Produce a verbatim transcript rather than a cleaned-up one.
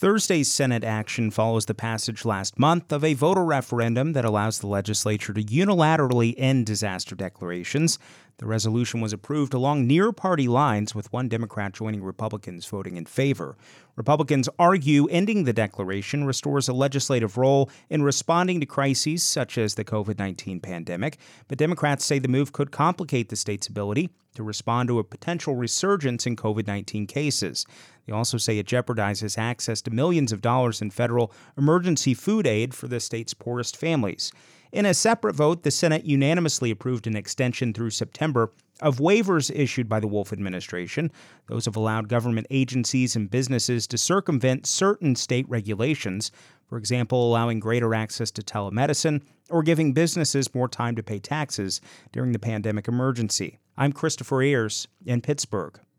Thursday's Senate action follows the passage last month of a voter referendum that allows the legislature to unilaterally end disaster declarations. The resolution was approved along near-party lines, with one Democrat joining Republicans voting in favor. Republicans argue ending the declaration restores a legislative role in responding to crises such as the covid nineteen pandemic, but Democrats say the move could complicate the state's ability to respond to a potential resurgence in covid nineteen cases. They also say it jeopardizes access to millions of dollars in federal emergency food aid for the state's poorest families. In a separate vote, the Senate unanimously approved an extension through September of waivers issued by the Wolf administration. Those have allowed government agencies and businesses to circumvent certain state regulations, for example, allowing greater access to telemedicine or giving businesses more time to pay taxes during the pandemic emergency. I'm Christopher Ayers in Pittsburgh.